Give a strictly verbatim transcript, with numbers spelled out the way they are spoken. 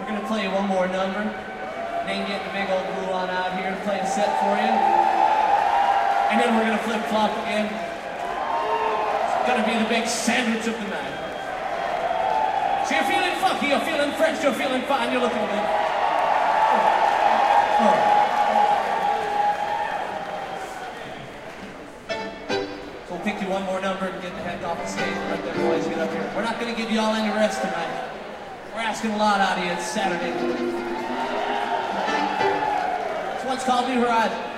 We're gonna play you one more number. Then get the big old blue on out here to play a set for you. And then we're gonna flip-flop again. It's gonna be the big sandwich of the night. So you're feeling funky, you're feeling fresh, you're feeling fine, you're looking good. Oh. Oh. So we'll pick you one more number and get the heck off the stage. Let them boys get up here. We're not gonna give you all any rest tonight. We're asking a lot out of you. It's Saturday. This one's called New Horizons.